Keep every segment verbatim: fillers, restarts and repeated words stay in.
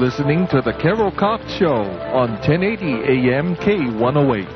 listening to The Carol Cox Show on ten eighty A M K one oh eight.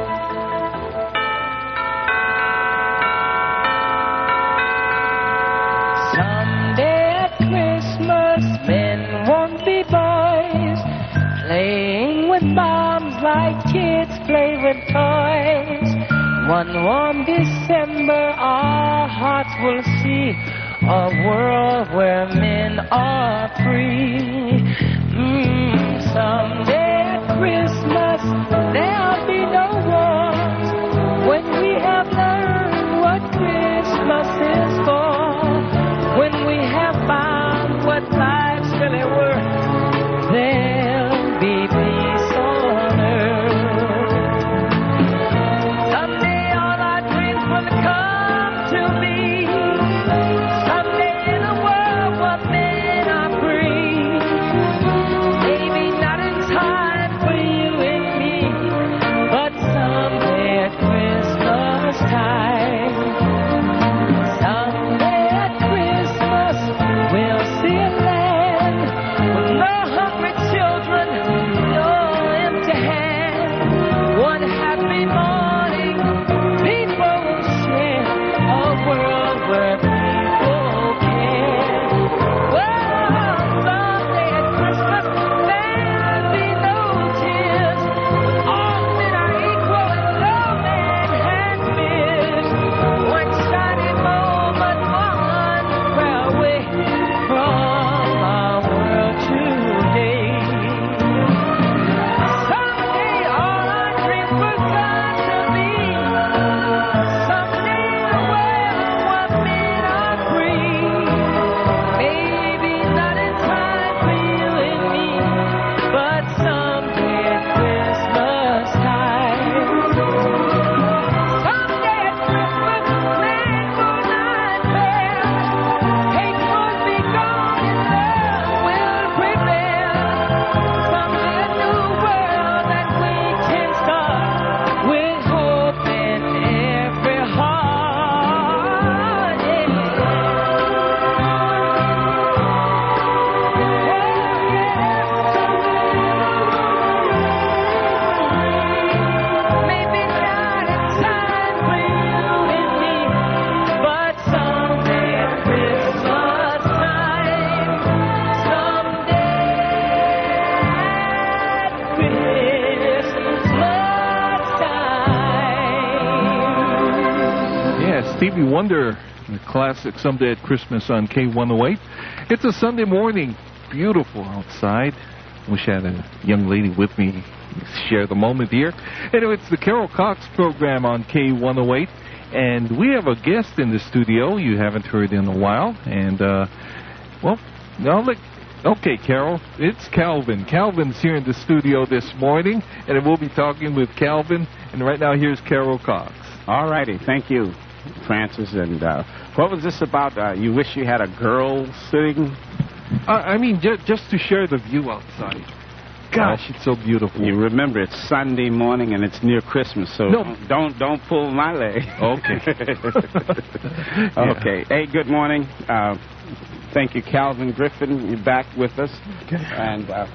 Someday at Christmas, men won't be boys, playing with bombs like kids play with toys. One warm December, our hearts will see a world where men are free. Mm, someday at Christmas, there'll be no wars. When we have learned what Christmas is for, when we have found what life's really worth, there'll be peace on earth. Someday all our dreams will come to be. Stevie Wonder, the classic Someday at Christmas on K one oh eight. It's a Sunday morning, beautiful outside. Wish I had a young lady with me to share the moment here. Anyway, it's the Carol Cox program on K one oh eight, and we have a guest in the studio you haven't heard in a while. And, uh, well, I'll let... Okay, Carol, it's Calvin. Calvin's here in the studio this morning, and we'll be talking with Calvin. And right now, here's Carol Cox. All righty, thank you, Francis. And uh, what was this about? Uh, you wish you had a girl sitting? Uh, I mean, ju- just to share the view outside. Gosh, oh, it's so beautiful. You remember, it's Sunday morning and it's near Christmas, so no. don't, don't don't pull my leg. Okay. Okay. Hey, good morning. Uh, thank you, Calvin Griffin. You're back with us. Okay. And uh,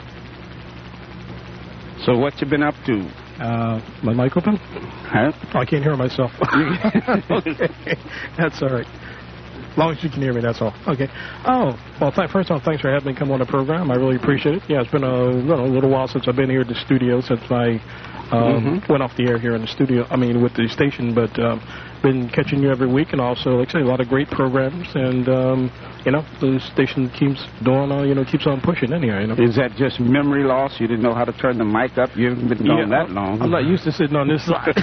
so, what you been up to? Uh, my mic open? Huh? Oh, I can't hear myself. Okay. That's all right. As long as you can hear me, that's all. Okay. Oh, well, th- first off, thanks for having me come on the program. I really appreciate it. Yeah, it's been a, you know, a little while since I've been here at the studio, since I um, mm-hmm. went off the air here in the studio, I mean, with the station, but um, been catching you every week, and also, like I say, a lot of great programs, and, um, you know, the station keeps doing, uh, you know, keeps on pushing anyhow, you know. Is that just memory loss? You didn't know how to turn the mic up? You haven't been gone yeah, that long. I'm not used to sitting on this side.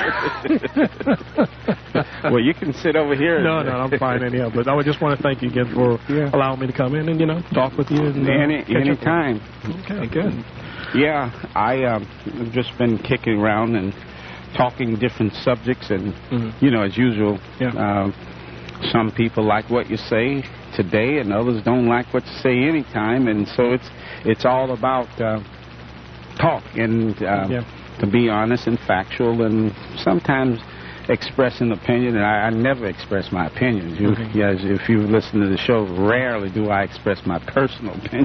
Well, you can sit over here. No, no, I'm fine anyhow, but I would just want to thank you again for yeah. allowing me to come in and, you know, talk with you. And, uh, Any any time. Okay, good. Yeah, I um, have just been kicking around and talking different subjects, and, mm-hmm. you know, as usual, yeah. uh, some people like what you say today, and others don't like what you say anytime, and so it's it's all about uh, talk, and uh, yeah. to be honest and factual, and sometimes express an opinion, and I, I never express my opinions. You, Okay. yes, if you listen to the show, rarely do I express my personal opinion.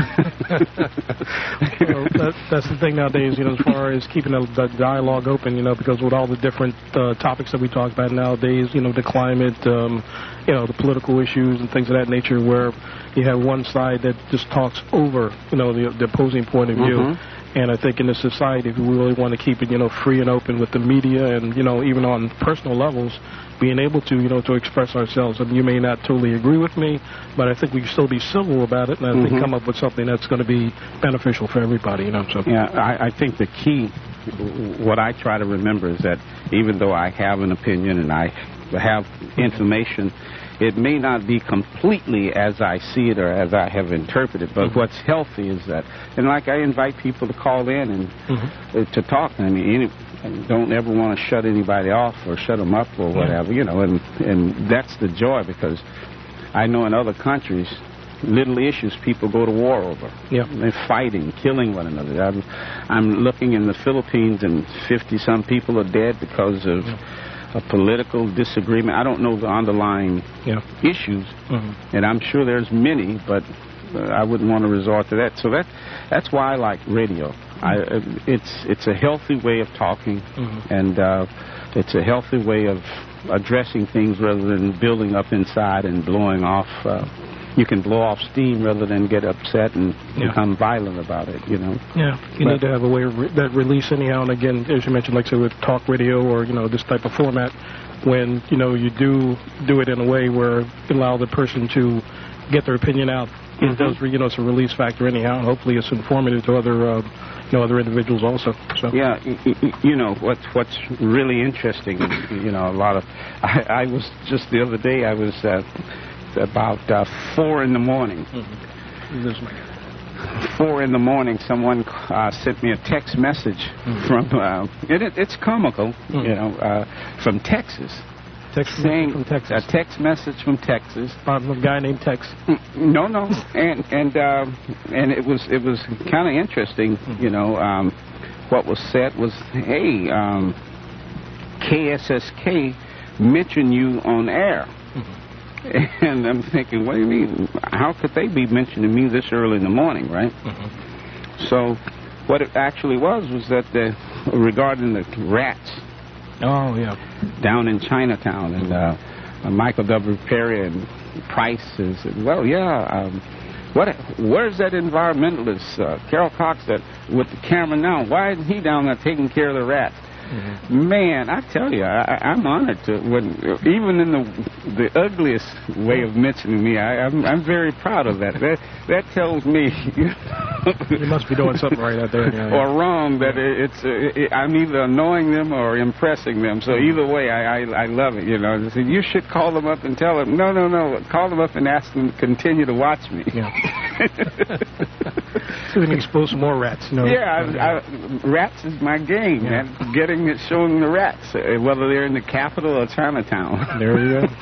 Well, that, that's the thing nowadays, you know, as far as keeping the, the dialogue open, you know, because with all the different uh, topics that we talk about nowadays, you know, the climate, um, you know, the political issues and things of that nature, where you have one side that just talks over, you know, the, the opposing point of view. Mm-hmm. And I think in this society, if we really want to keep it, you know, free and open with the media and, you know, even on personal levels, being able to, you know, to express ourselves. And you may not totally agree with me, but I think we can still be civil about it and I think Mhm. come up with something that's going to be beneficial for everybody, you know. So Yeah, I, I think the key, what I try to remember is that even though I have an opinion and I have information, it may not be completely as I see it or as I have interpreted, but Mm-hmm. what's healthy is that, and like I invite people to call in and Mhm. uh, to talk. I mean, any, I don't ever want to shut anybody off or shut them up or whatever, you know, and, and that's the joy, because I know in other countries, little issues people go to war over. Yeah. They're fighting, killing one another. I'm, I'm looking in the Philippines and fifty-some people are dead because of a political disagreement. I don't know the underlying yeah. issues, Mhm. and I'm sure there's many, but uh, I wouldn't want to resort to that. So that that's why I like radio. I, uh, it's it's a healthy way of talking, Mhm. and uh, it's a healthy way of addressing things rather than building up inside and blowing off. Uh, you can blow off steam rather than get upset and Yeah. become violent about it, you know. Yeah, you But- need to have a way of re- that release anyhow. And again, as you mentioned, like say with talk radio or you know this type of format, when you know you do do it in a way where you allow the person to get their opinion out, Mhm. it does re- you know it's a release factor anyhow, and hopefully it's informative to other uh, you know other individuals also. So Yeah, y- y- you know what's what's really interesting. You know, a lot of. I, I was just the other day. I was uh, about uh, four in the morning. This is my- Four in the morning, someone uh, sent me a text message from. Uh, and it, it's comical, Mhm. you know, uh, from Texas, text saying from Texas. a text message from Texas. From a guy named Tex. No, no, and and uh, and it was it was kind of interesting, you know. Um, what was said was, "Hey, um, K S S K mentioned you on air," and I'm thinking, "What do you mean? How could they be mentioning me this early in the morning, right?" So, what it actually was was that the regarding the rats Oh yeah. down in Chinatown, and uh, uh, Michael W. Perry and Price says, well, yeah, um, what? Where's that environmentalist, uh, Carol Cox, that with the camera now? Why isn't he down there taking care of the rats? Man, I tell you, I, I- I'm honored to, when, even in the the ugliest way of mentioning me, I, I'm, I'm very proud of that. That that tells me You must be doing something right out there. Yeah, yeah. or wrong, that it, it's uh, it, I'm either annoying them or impressing them. So either way, I, I I love it. You know, they say, you should call them up and tell them. No, no, no. Call them up and ask them to continue to watch me. Yeah. So we can expose some more rats. You know. Yeah, I, I, rats is my game, Yeah. man. Getting it, showing the rats, uh, whether they're in the capital or Chinatown. There you go.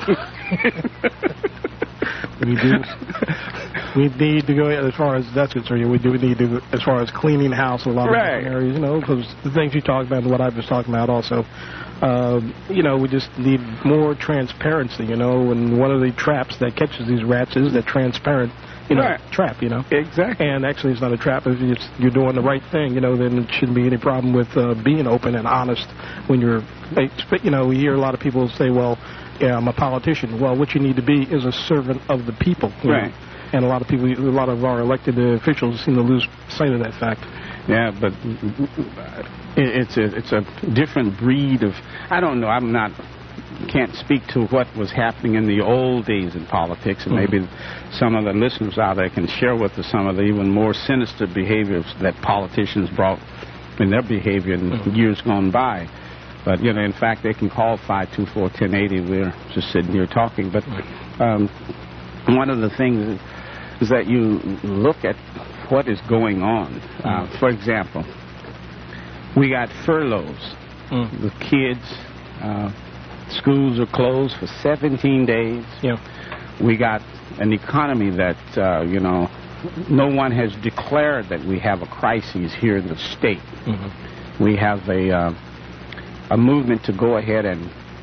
we do. We need to go as far as that's concerned. We do need to, as far as cleaning the house, a lot of Right. different areas. You know, because the things you talk about and what I was talking about also. Um, you know, we just need more transparency. You know, and one of the traps that catches these rats is that transparent, you know, Right. trap. You know. Exactly. And actually, it's not a trap. If it's, you're doing the right thing, you know, then it shouldn't be any problem with uh, being open and honest when you're, you know, we hear a lot of people say, well, yeah, I'm a politician. Well, what you need to be is a servant of the people. you Right. know. And a lot of people, a lot of our elected officials seem to lose sight of that fact. Yeah, but it, it's a it's a different breed of. I don't know. I'm not. Can't speak to what was happening in the old days in politics, and Mhm. maybe some of the listeners out there can share with us some of the even more sinister behaviors that politicians brought in their behavior in Mhm. years gone by. But you know, in fact, they can call five two four, ten eighty. We're just sitting here talking. But um, one of the things is, is that you look at what is going on. Uh, for example, we got furloughs. Mm. The kids, uh, schools are closed for seventeen days. Yeah. We got an economy that, uh, you know, no one has declared that we have a crisis here in the state. Mm-hmm. We have a uh, a movement to go ahead and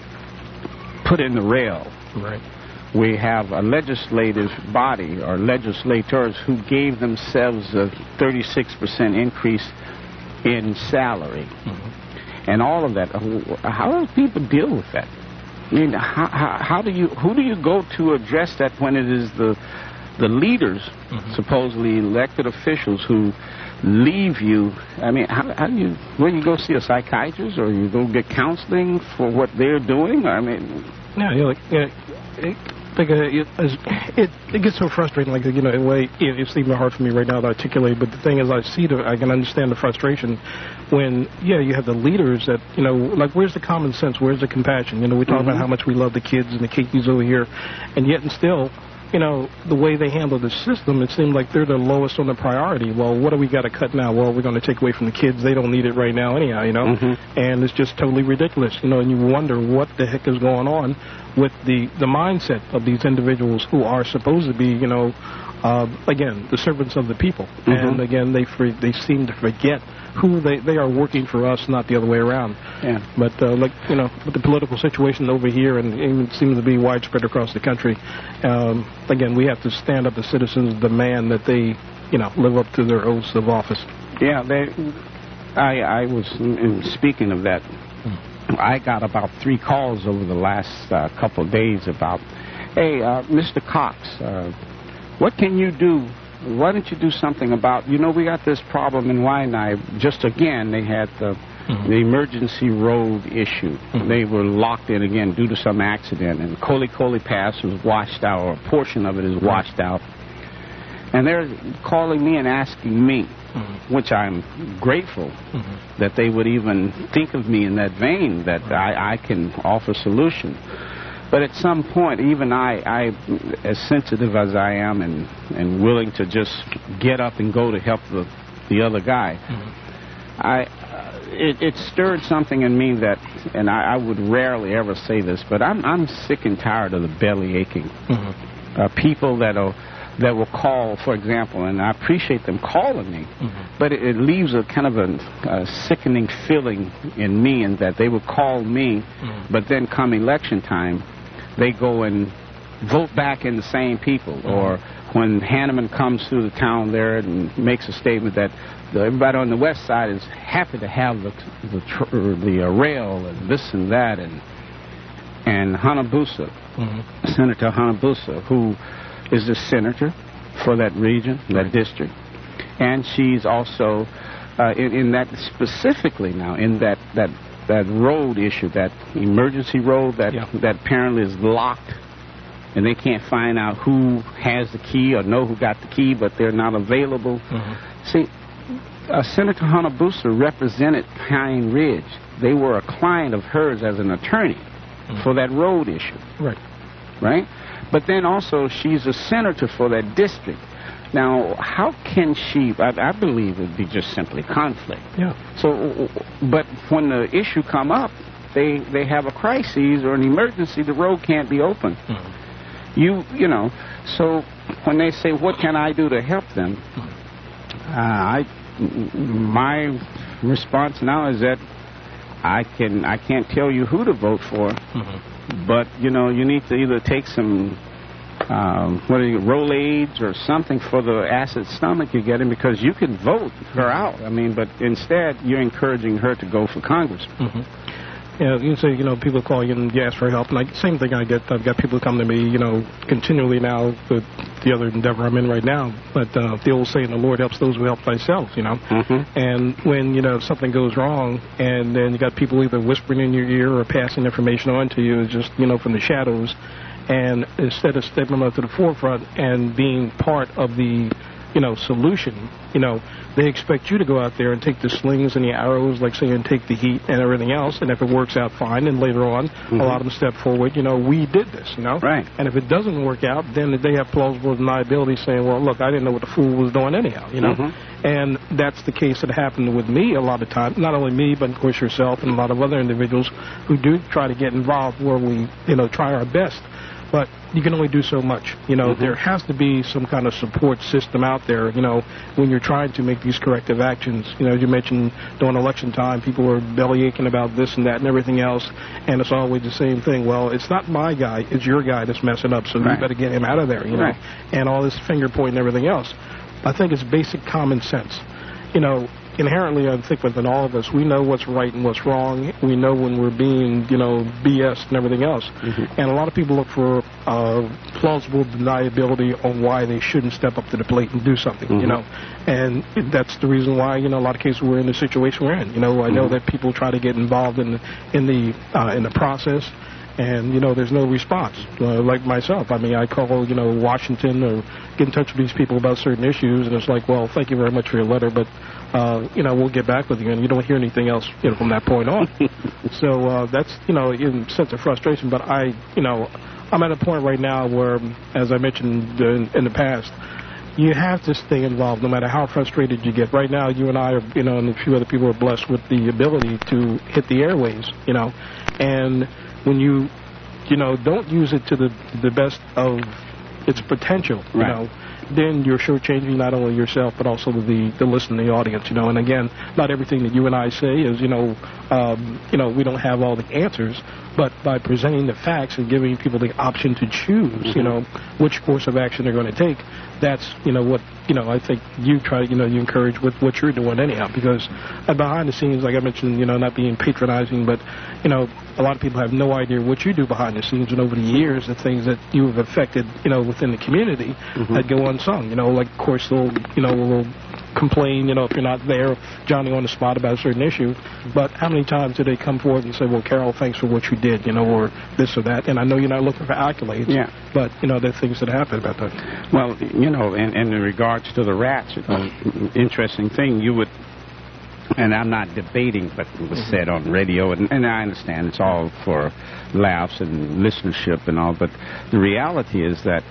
put in the rail. Right. We have a legislative body or legislators who gave themselves a thirty-six percent increase in salary. Mm-hmm. And all of that. How do people deal with that? I mean, how, how, how do you, who do you go to address that when it is the the leaders, mm-hmm. supposedly elected officials, who leave you? I mean, how, how do you, where do you go see a psychiatrist, or you go get counseling for what they're doing? I mean, no, you know, like, you know, it, like uh, it, it it gets so frustrating. Like, you know, in a way, it, it's even hard for me right now to articulate. But the thing is, I see the, I can understand the frustration when, yeah, you have the leaders that, you know, like, where's the common sense? Where's the compassion? You know, we talk mm-hmm. about how much we love the kids and the Kikis over here, and yet and still, you know, the way they handle the system, it seems like they're the lowest on the priority. Well, what do we got to cut now? Well, we're going to take away from the kids. They don't need it right now anyhow, you know? Mm-hmm. And it's just totally ridiculous, you know, and you wonder what the heck is going on with the, the mindset of these individuals who are supposed to be, you know, uh, again, the servants of the people. Mm-hmm. And, again, they for, they seem to forget who they, they are working for us, not the other way around. Yeah. But, uh, like, you know, with the political situation over here, and it seems to be widespread across the country, um, again, we have to stand up as citizens, demand that they, you know, live up to their oaths of office. Yeah, they, I, I was, in, speaking of that, I got about three calls over the last uh, couple of days about, hey, uh, Mister Cox, uh, what can you do? Why don't you do something about, you know, we got this problem in Waianae. Just again, they had the, mm-hmm. the emergency road issue. Mm-hmm. They were locked in again due to some accident, and Koli Koli Pass was washed out, or a portion of it is washed out. And they're calling me and asking me, mm-hmm. which I'm grateful mm-hmm. that they would even think of me in that vein, that right. I, I can offer solution. But at some point, even I, I, as sensitive as I am and, and willing to just get up and go to help the, the other guy, mm-hmm. I, uh, it, it stirred something in me that, and I, I would rarely ever say this, but I'm, I'm sick and tired of the belly aching. Mm-hmm. Uh, people that are, that will call, for example, and I appreciate them calling me, mm-hmm. but it, it leaves a kind of a, a sickening feeling in me, in that they will call me, mm-hmm. but then come election time, they go and vote back in the same people. Mm-hmm. Or when Hanneman comes through the town there and makes a statement that the, everybody on the west side is happy to have the the, tr- the uh, rail and this and that, and and Hanabusa, mm-hmm. Senator Hanabusa, who is the senator for that region, that district, and she's also uh, in, in that specifically now in that that. that road issue, that emergency road that yeah. that apparently is locked, and they can't find out who has the key or know who got the key, but they're not available. Mm-hmm. See, uh, Senator Hanabusa represented Pine Ridge. They were a client of hers as an attorney mm-hmm. for that road issue. Right. Right? But then also she's a senator for that district. Now, how can she, I, I believe it would be just simply conflict. Yeah. So, but when the issue come up, they, they have a crisis or an emergency, the road can't be open. Mm-hmm. You, you know, so when they say, what can I do to help them? Mm-hmm. Uh, I, my response now is that I can, I can't tell you who to vote for, mm-hmm. but, you know, you need to either take some Um, what are you, Rolaids or something for the acid stomach you're getting, because you can vote her out. I mean, but instead you're encouraging her to go for Congress. Mm-hmm. Yeah, you say, you know, people call you and you ask for help. And like, same thing I get. I've got people come to me, you know, continually now with the other endeavor I'm in right now. But uh, the old saying, the Lord helps those who help themselves, you know. Mm-hmm. And when, you know, something goes wrong and then you got people either whispering in your ear or passing information on to you, just, you know, from the shadows. And instead of stepping up to the forefront and being part of the, you know, solution, you know, they expect you to go out there and take the slings and the arrows, like saying, take the heat and everything else. And if it works out fine, and later on, mm-hmm. a lot of them step forward, you know, we did this, you know. Right. And if it doesn't work out, then they have plausible deniability saying, well, look, I didn't know what the fool was doing anyhow, you know. Mm-hmm. And that's the case that happened with me a lot of times. Not only me, but, of course, yourself and a lot of other individuals who do try to get involved where we, you know, try our best. but you can only do so much. You know, mm-hmm. there has to be some kind of support system out there, you know, when you're trying to make these corrective actions. You know, you mentioned during election time, people were belly aching about this and that and everything else, and it's always the same thing. Well, it's not my guy, it's your guy that's messing up, so right. you better get him out of there, you know, right. and all this finger pointing and everything else. I think it's basic common sense. You know, inherently, I think within all of us, we know what's right and what's wrong. We know when we're being, you know, B S and everything else. Mm-hmm. And a lot of people look for uh, plausible deniability on why they shouldn't step up to the plate and do something, mm-hmm. you know. And that's the reason why, you know, a lot of cases we're in the situation we're in. You know, I know mm-hmm. that people try to get involved in the, in the uh, in the process. And, you know, there's no response. Uh, like myself, I mean, I call, you know, Washington or get in touch with these people about certain issues, and it's like, well, thank you very much for your letter, but, uh, you know, we'll get back with you, and you don't hear anything else, you know, from that point on. So uh, that's, you know, in a sense of frustration, but I, you know, I'm at a point right now where, as I mentioned in, in the past, you have to stay involved no matter how frustrated you get. Right now, you and I, are, you know, and a few other people are blessed with the ability to hit the airways, you know, and when you, you know, don't use it to the the best of its potential, you right. know, then you're shortchanging not only yourself but also the the listening audience, you know. And again, not everything that you and I say is, you know, um, you know, we don't have all the answers, but by presenting the facts and giving people the option to choose, mm-hmm. you know, which course of action they're going to take, that's, you know, what, you know, I think you try, you know, you encourage with what you're doing anyhow, because behind the scenes, like I mentioned, you know, not being patronizing, but, you know, a lot of people have no idea what you do behind the scenes, and over the years, the things that you have affected, you know, within the community mm-hmm. that go unsung. You know, like, of course, they'll, you know, will complain, you know, if you're not there, Johnny on the spot about a certain issue, but how many times do they come forward and say, well, Carol, thanks for what you did, you know, or this or that, and I know you're not looking for accolades, yeah. but, you know, there are things that happen about that. Well, you know, in, in regards to the rats, you know, interesting thing, you would, and I'm not debating what was said on radio, and, and I understand it's all for laughs and listenership and all, but the reality is that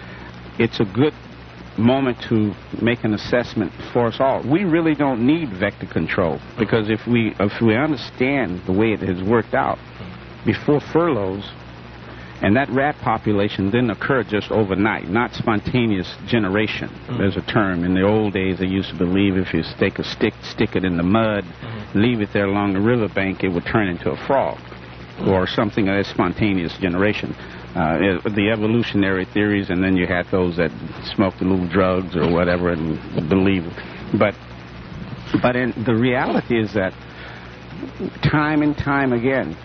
it's a good moment to make an assessment for us all. We really don't need vector control, because if we if we understand the way it has worked out before furloughs, and that rat population didn't occur just overnight, not spontaneous generation. Mm-hmm. There's a term. In the old days, they used to believe if you stick a stick, stick it in the mud, mm-hmm. leave it there along the riverbank, it would turn into a frog, mm-hmm. or something of that spontaneous generation. Uh, it, the evolutionary theories, and then you had those that smoked a little drugs or whatever and believed. But, but in, the reality is that time and time again,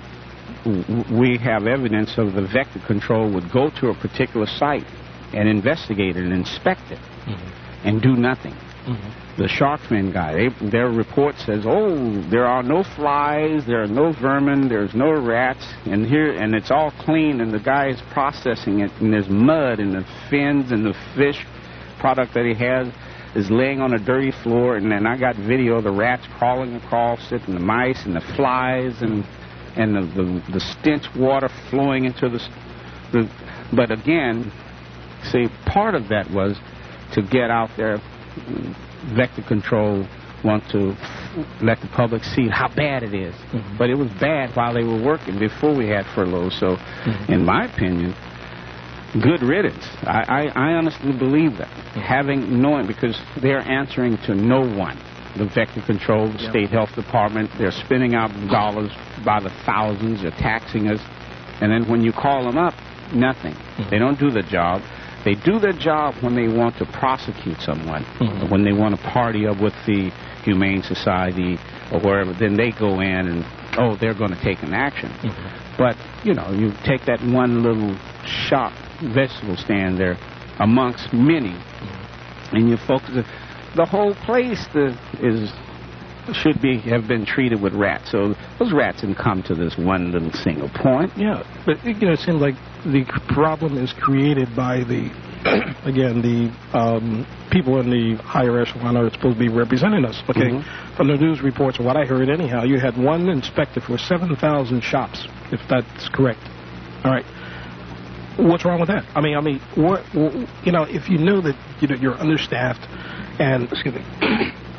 we have evidence of the vector control would go to a particular site and investigate it and inspect it mm-hmm. and do nothing. Mm-hmm. The Sharkfin guy, they, their report says, oh, there are no flies, there are no vermin, there's no rats, and here, and it's all clean, and the guy is processing it, and there's mud, and the fins and the fish product that he has is laying on a dirty floor, and then I got video of the rats crawling across it, and the mice, and the flies, and and the, the, the stench water flowing into the, the... But again, see, part of that was to get out there. Vector control want to let the public see how bad it is. Mm-hmm. But it was bad while they were working, before we had furloughs. So, mm-hmm. in my opinion, good riddance. I, I, I honestly believe that. Mm-hmm. Having, knowing, because they're answering to no one. The vector control, the yep. state health department, they're spending out dollars by the thousands, they're taxing us. And then when you call them up, nothing. Mm-hmm. They don't do the job. They do their job when they want to prosecute someone, mm-hmm. when they want to party up with the Humane Society or wherever. Then they go in and, oh, they're going to take an action. Mm-hmm. But, you know, you take that one little shop vegetable stand there amongst many, mm-hmm. and you focus it. The whole place the, is should be have been treated with rats. So those rats didn't come to this one little single point. Yeah, but you know, it seems like the problem is created by the, again, the um, people in the higher echelon are supposed to be representing us. Okay, mm-hmm. From the news reports, or what I heard anyhow, you had one inspector for seven thousand shops, if that's correct. All right. What's wrong with that? I mean, I mean, what, you know, if you know that you know, you're understaffed, and excuse me,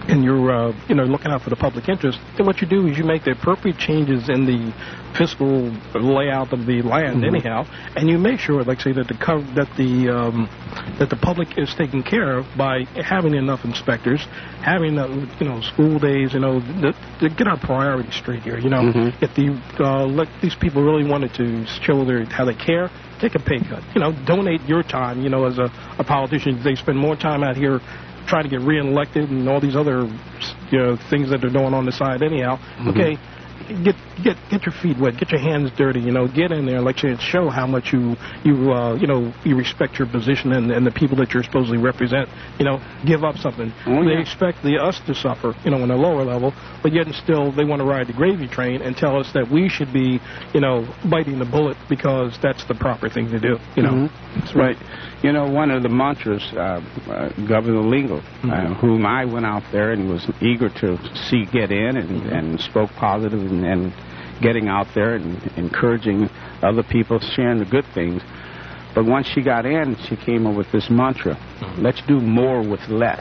and you're, uh, you know, looking out for the public interest, then what you do is you make the appropriate changes in the fiscal layout of the land, mm-hmm. anyhow, and you make sure, like say, that the co- that the um, that the public is taken care of by having enough inspectors, having uh, you know school days, you know, to, to get our priorities straight here. You know, mm-hmm. if the uh, let these people really wanted to show their how they care, take a pay cut. You know, donate your time. You know, as a, a politician, they spend more time out here trying to get reelected and all these other, you know, things that are going on the side anyhow. Mm-hmm. Okay, get get get your feet wet, get your hands dirty. You know, get in there, like and show how much you you uh, you know you respect your position and, and the people that you're supposedly represent. You know, give up something. Oh, yeah. They expect the us to suffer, you know, on a lower level, but yet and still they want to ride the gravy train and tell us that we should be, you know, biting the bullet because that's the proper thing to do. You know, mm-hmm. That's right. You know, one of the mantras, uh, uh, Governor Lingle, mm-hmm. uh, whom I went out there and was eager to see get in and, mm-hmm. and spoke positive and, and getting out there and encouraging other people, sharing the good things. But once she got in, she came up with this mantra, mm-hmm. let's do more with less.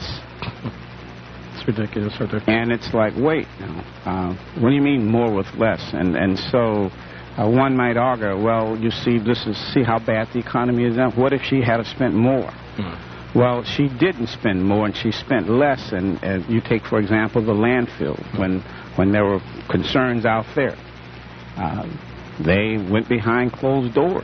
It's ridiculous, right there. And it's like, wait, now, uh, what do you mean more with less? And, and so... Uh, one might argue, well, you see, this is see how bad the economy is now. What if she had spent more? Mm. Well, she didn't spend more, and she spent less. And uh, you take, for example, the landfill. When when there were concerns out there, uh, they went behind closed doors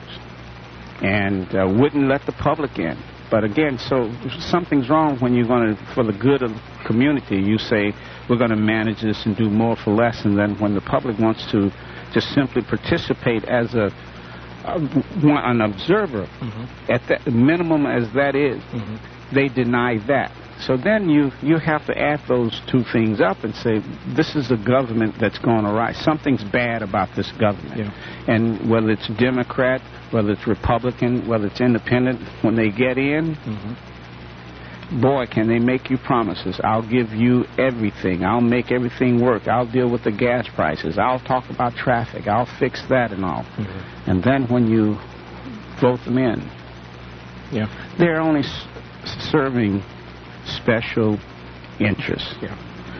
and uh, wouldn't let the public in. But again, so something's wrong when you're going to, for the good of the community, you say we're going to manage this and do more for less, and then when the public wants to just simply participate as a, a an observer, mm-hmm. at the minimum as that is, mm-hmm. they deny that. So then you, you have to add those two things up and say, this is a government that's going awry. Something's bad about this government. Yeah. And whether it's Democrat, whether it's Republican, whether it's independent, when they get in, mm-hmm. boy, can they make you promises. I'll give you everything. I'll make everything work. I'll deal with the gas prices. I'll talk about traffic. I'll fix that and all. Mm-hmm. And then when you vote them in, yeah. they're only s- serving special interests. Yeah.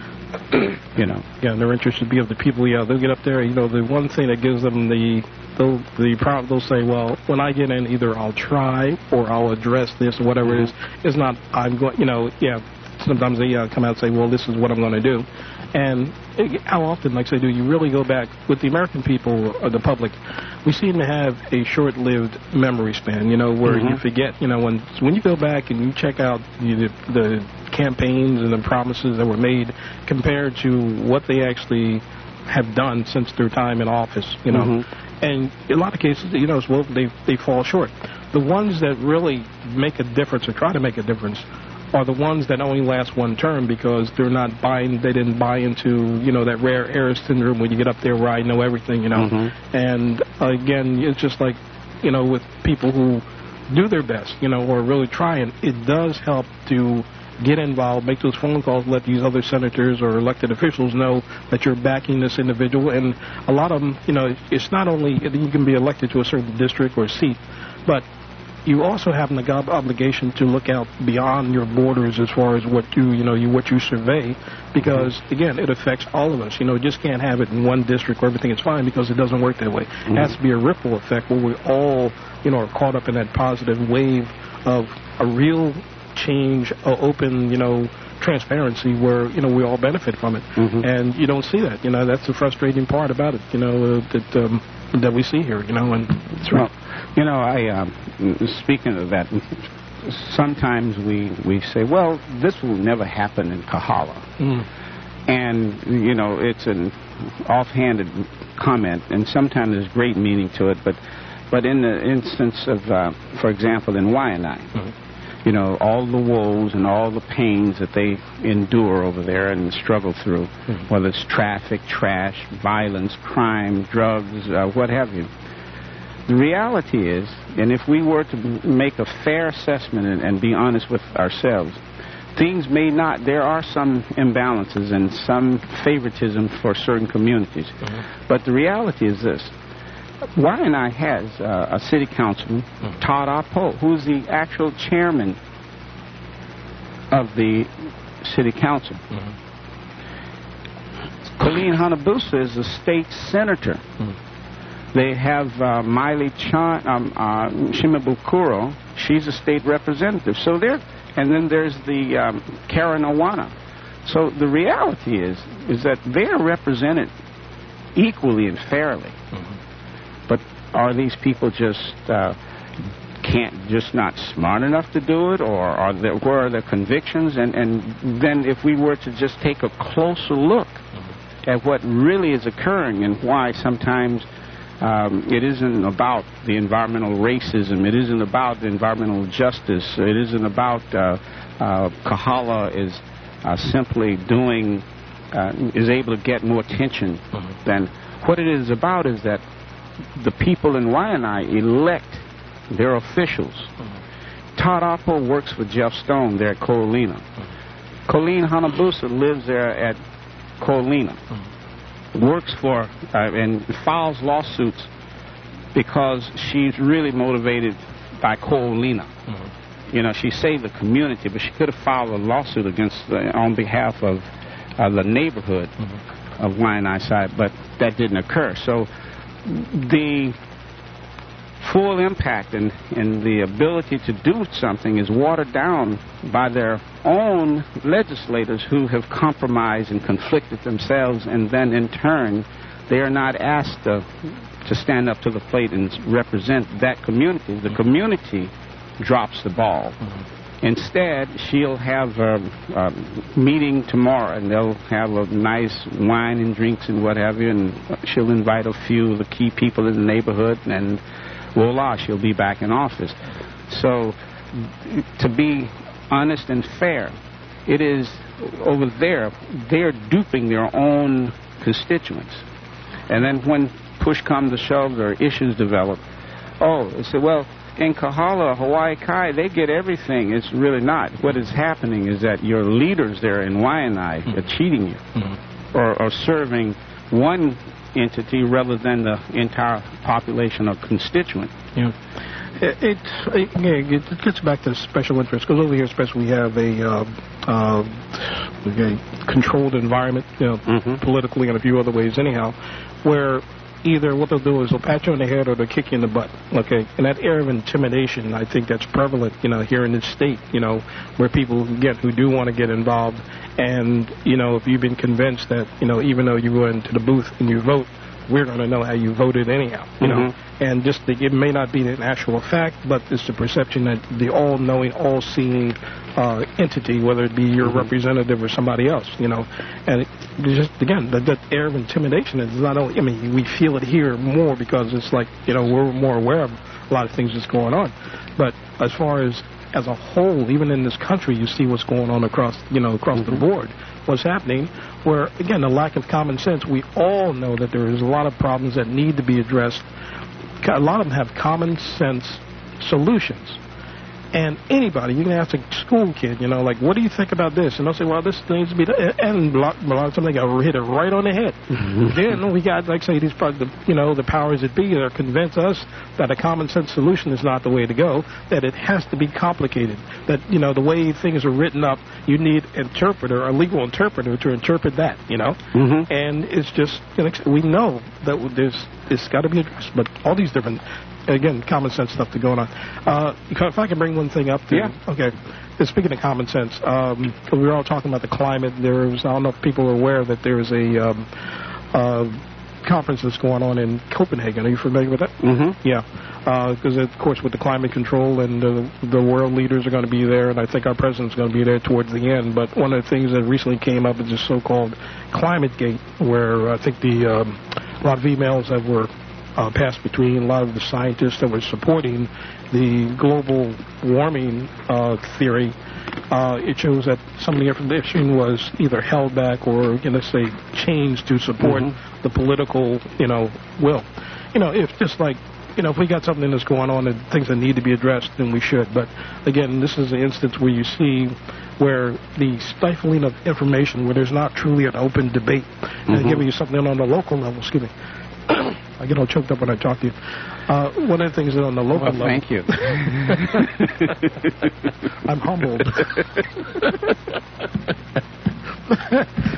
You know. Yeah, and their interest should be of the people. Yeah, they'll get up there. You know, the one thing that gives them the they'll the problem they'll say, well, when I get in, either I'll try or I'll address this or whatever mm-hmm. it is. It's not I'm going. You know, yeah. Sometimes they uh, come out and say, well, this is what I'm going to do. And it, how often, like I say, do you really go back with the American people or the public? We seem to have a short-lived memory span, you know, where mm-hmm. you forget, you know, when when you go back and you check out the, the campaigns and the promises that were made compared to what they actually have done since their time in office, you know. Mm-hmm. And in a lot of cases, you know, well, they, they fall short. The ones that really make a difference or try to make a difference are the ones that only last one term because they're not buying, they didn't buy into, you know, that rare air syndrome when you get up there where I know everything, you know. Mm-hmm. And, uh, again, it's just like, you know, with people who do their best, you know, or really trying, it does help to get involved, make those phone calls, let these other senators or elected officials know that you're backing this individual. And a lot of them, you know, it's not only you can be elected to a certain district or seat, but you also have an obligation to look out beyond your borders as far as what you, you know, you what you survey, because again, it affects all of us. You know, you just can't have it in one district where everything is fine because it doesn't work that way. Mm-hmm. It has to be a ripple effect where we all, you know, are caught up in that positive wave of a real change, uh, open, you know, transparency where, you know, we all benefit from it. Mm-hmm. And you don't see that. You know, that's the frustrating part about it, you know, uh, that um, that we see here, you know, and it's right. Well, you know, I, um, speaking of that, sometimes we, we say, well, this will never happen in Kahala. Mm. And, you know, it's an offhanded comment, and sometimes there's great meaning to it, but but in the instance of, uh, for example, in Waianae, mm-hmm. you know, all the woes and all the pains that they endure over there and struggle through, mm-hmm. whether it's traffic, trash, violence, crime, drugs, uh, what have you. The reality is, and if we were to make a fair assessment and, and be honest with ourselves, things may not, there are some imbalances and some favoritism for certain communities. Mm-hmm. But the reality is this. Waianae has uh, a city councilman, mm-hmm. Todd Apo, who's the actual chairman of the city council. Mm-hmm. Colleen Hanabusa is a state senator. Mm. They have uh, Miley Chan, um, uh, Shimabukuro. She's a state representative. So there, and then there's the um, Karen Awana. So the reality is, is that they are represented equally and fairly. Mm-hmm. But are these people just uh, can't just not smart enough to do it, or are there, where are their convictions? And and then if we were to just take a closer look mm-hmm. at what really is occurring and why sometimes um, it isn't about the environmental racism, it isn't about the environmental justice, it isn't about uh, uh, Kahala is uh, simply doing uh, is able to get more attention mm-hmm. than what it is about is that the people in Waianae elect their officials. Mm-hmm. Todd Oppo works for Jeff Stone there at Ko'olina. Mm-hmm. Colleen Hanabusa lives there at Ko'olina. Mm-hmm. Works for uh, and files lawsuits because she's really motivated by Ko'olina. Mm-hmm. You know, she saved the community, but she could have filed a lawsuit against uh, on behalf of uh, the neighborhood mm-hmm. of Waianae side, but that didn't occur. So the full impact and, and the ability to do something is watered down by their own legislators who have compromised and conflicted themselves, and then in turn they are not asked to, to stand up to the plate and represent that community. The community drops the ball. Mm-hmm. Instead, she'll have a, a meeting tomorrow, and they'll have a nice wine and drinks and what have you, and she'll invite a few of the key people in the neighborhood, and voila, she'll be back in office. So, to be honest and fair, it is over there, they're duping their own constituents. And then when push comes to shove or issues develop, oh, they say, well, in Kahala, Hawaii Kai, they get everything. It's really not. What is happening is that your leaders there in Waianae mm-hmm. are cheating you mm-hmm. or, or serving one entity rather than the entire population or constituent. Yeah. It, it, it, it gets back to special interest, because over here especially we have a, uh, uh, a controlled environment, you know, mm-hmm. politically and a few other ways anyhow, where either what they'll do is they'll pat you on the head or they'll kick you in the butt, okay? And that air of intimidation, I think that's prevalent, you know, here in this state, you know, where people get who do want to get involved. And, you know, if you've been convinced that, you know, even though you go into the booth and you vote, we're going to know how you voted anyhow, you mm-hmm. know. And just the, it may not be an actual fact, but it's the perception that the all-knowing, all-seeing uh, entity, whether it be your mm-hmm. representative or somebody else, you know. And it, just, again, that, that air of intimidation is not only, I mean, we feel it here more because it's like, you know, we're more aware of a lot of things that's going on. But as far as as a whole, even in this country, you see what's going on across, you know, across mm-hmm. the board. What's happening, where, again, the lack of common sense, we all know that there is a lot of problems that need to be addressed. A lot of them have common sense solutions. And anybody, you can ask a school kid, you know, like, what do you think about this? And they'll say, well, this needs to be done. And a lot, a lot of times they got hit it right on the head. Mm-hmm. Then we got, like, say, these, the, you know, the powers that be that are convince us that a common sense solution is not the way to go, that it has to be complicated, that, you know, the way things are written up, you need an interpreter, a legal interpreter to interpret that, you know. Mm-hmm. And it's just, you know, we know that there's, it's got to be addressed, but all these different, again, common sense stuff to going on. Uh, if I can bring one thing up, too. Yeah. Okay. Speaking of common sense, um, we were all talking about the climate. There was, I don't know if people are aware that there is a um, uh, conference that's going on in Copenhagen. Are you familiar with that? Mm-hmm. Yeah. Because, uh, of course, with the climate control, and uh, the world leaders are going to be there, and I think our president's going to be there towards the end. But one of the things that recently came up is the so-called Climate Gate, where I think the um, a lot of emails that were Uh, passed between a lot of the scientists that were supporting the global warming uh, theory. Uh, it shows that some of the information was either held back or, you know, say, changed to support mm-hmm. the political, you know, will. You know, if just like, you know, if we got something that's going on and things that need to be addressed, then we should. But, again, this is an instance where you see where the stifling of information, where there's not truly an open debate, mm-hmm. and giving you something on the local level, excuse me. I get all choked up when I talk to you. Uh, one of the things that on the local well, level... thank you. I'm humbled.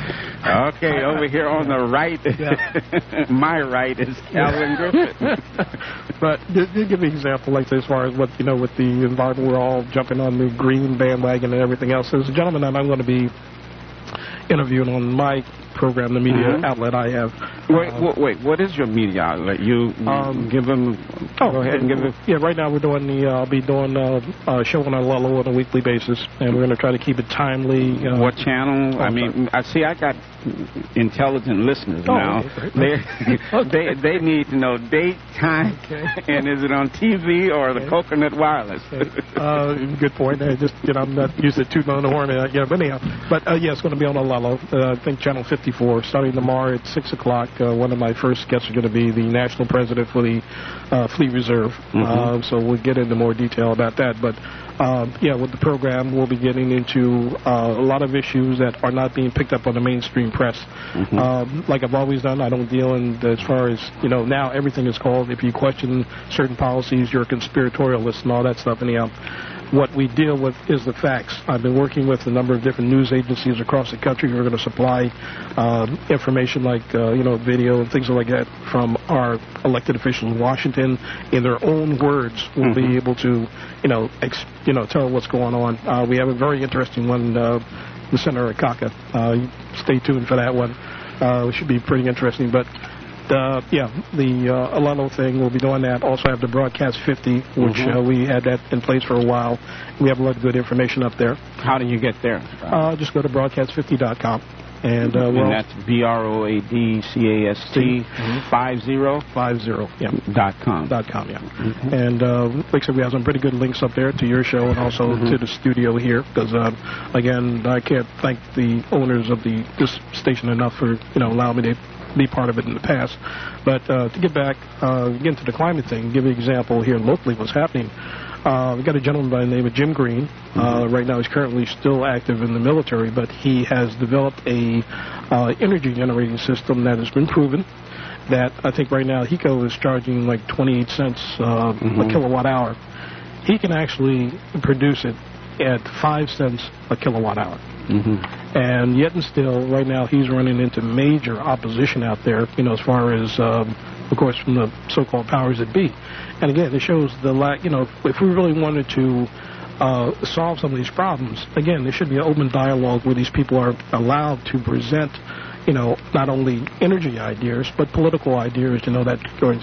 Okay, over here on the right, Yeah. my right is Calvin Griffith. But to, to give you an example, like as far as what, you know, with the environment, we're all jumping on the green bandwagon and everything else. There's a gentleman that I'm going to be interviewing on my program, the media Mhm. outlet I have. Wait, Uh, wait, wait, what is your media outlet? You Um, give them, Oh, go ahead and give it. Yeah, right now we're doing the, uh, I'll be doing uh, a show on Lullo on a weekly basis, and we're going to try to keep it timely. Uh, What channel? Oh, I mean, I see. I got intelligent listeners Oh, now. okay, They great. they they need to know date, time, Okay. and is it on T V or the Okay. Coconut Wireless? Uh, good point. I just, you know, I'm not used to tooting on the horn. Uh, yeah, but anyhow, but uh, yeah, it's going to be on Lullo. Uh, I think Channel fifty-four, starting tomorrow at six o'clock. Uh, one of my first guests are going to be the national president for the uh, Fleet Reserve. Mhm. Uh, so we'll get into more detail about that. But um, yeah, with the program, we'll be getting into uh, a lot of issues that are not being picked up on the mainstream press. Mhm. Um, like I've always done, I don't deal in as far as, you know, now everything is called, if you question certain policies, you're a conspiratorialist and all that stuff. Anyhow, what we deal with is the facts. I've been working with a number of different news agencies across the country who are going to supply um, information like, uh, you know, video and things like that from our elected officials in Washington. In their own words, we'll Mhm. be able to, you know, ex- you know, tell what's going on. Uh, we have a very interesting one, uh, the Senator Akaka. Uh, stay tuned for that one. Uh, it should be pretty interesting. But uh, yeah, the uh, Alano thing, we'll be doing that. Also have the Broadcast fifty, which Mhm. uh, we had that in place for a while. We have a lot of good information up there. How do you get there? Uh, just go to broadcast fifty dot com. And, uh, we're and that's B R O A D C A S T five zero five zero, yeah. dot com. Dot com, yeah. Mhm. And uh, like I said, we have some pretty good links up there to your show and also Mhm. to the studio here. Because uh, again, I can't thank the owners of the this station enough for, you know, allowing me to be part of it in the past. But uh, to get back uh, again to the climate thing, give you an example here locally what's happening. Uh, we got a gentleman by the name of Jim Green. Uh, right now, he's currently still active in the military, but he has developed a uh, energy generating system that has been proven. That I think right now HECO is charging like twenty-eight cents uh, Mhm. a kilowatt hour. He can actually produce it at five cents a kilowatt hour. Mhm. And yet and still, right now, he's running into major opposition out there, you know, as far as, um, of course, from the so-called powers that be. And again, it shows the lack, you know, if we really wanted to uh, solve some of these problems, again, there should be an open dialogue where these people are allowed to present, you know, not only energy ideas, but political ideas, you know, that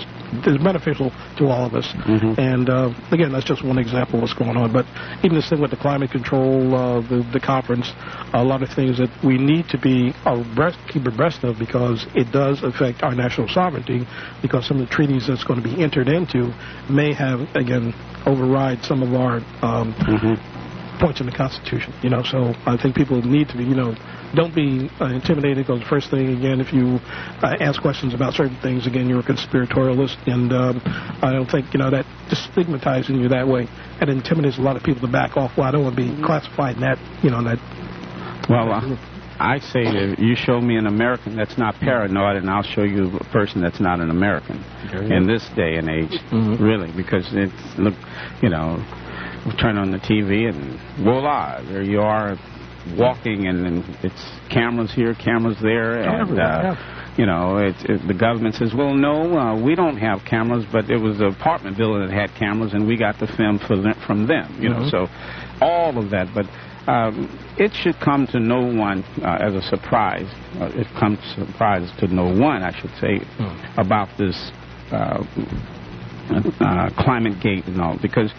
is beneficial to all of us. Mhm. And, uh, again, that's just one example of what's going on. But even this thing with the climate control, uh, the, the conference, a lot of things that we need to be abreast, keep abreast of because it does affect our national sovereignty because some of the treaties that's going to be entered into may have, again, override some of our um, Mhm. points in the Constitution, you know, so I think people need to be, you know, don't be uh, intimidated because the first thing, again, if you uh, ask questions about certain things, again, you're a conspiratorialist, and um, I don't think, you know, that just stigmatizing you that way, that intimidates a lot of people to back off. Well, I don't want to be classified in that, you know, in that. Well, uh, I say that you show me an American that's not paranoid, and I'll show you a person that's not an American in this day and age, Mhm. really, because it's, look, you know, we turn on the T V and voila, there you are walking, and, and it's cameras here, cameras there, and, Everywhere, uh, yeah. you know, it, it, the government says, well, no, uh, we don't have cameras, but it was an apartment building that had cameras, and we got the film for them, from them, you know, Mhm. so all of that, but um, it should come to no one uh, as a surprise. Uh, it comes surprise to no one, I should say, Mm. about this uh, uh, climate gate and all, because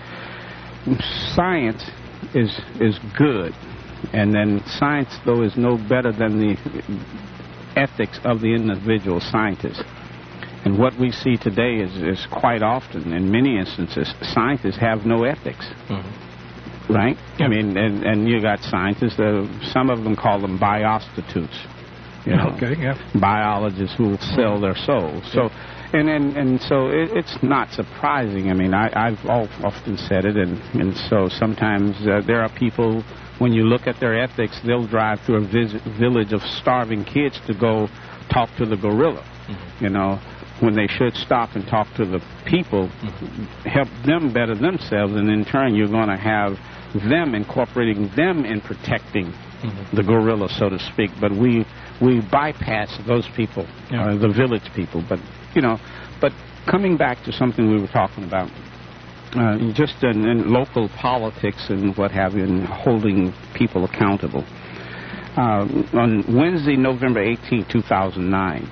science is is good, and then science, though, is no better than the ethics of the individual scientist. And what we see today is, is quite often, in many instances, scientists have no ethics. Mhm. Right? Yeah. I mean, and, and you got scientists, uh, some of them call them biostitutes. You know, Okay, yeah. biologists who will sell their souls. So, and and, and so it, it's not surprising. I mean, I, I've all, often said it, and, and so sometimes uh, there are people, when you look at their ethics, they'll drive through a vis- village of starving kids to go talk to the gorilla. Mm-hmm. You know, when they should stop and talk to the people, mm-hmm. help them better themselves, and in turn you're going to have them incorporating them in protecting mm-hmm. the guerrilla, so to speak. But we we bypass those people, yeah. uh, the village people. But you know, but coming back to something we were talking about, uh, just in, in local politics and what have you, and holding people accountable. Uh, on Wednesday, November eighteenth, two thousand nine,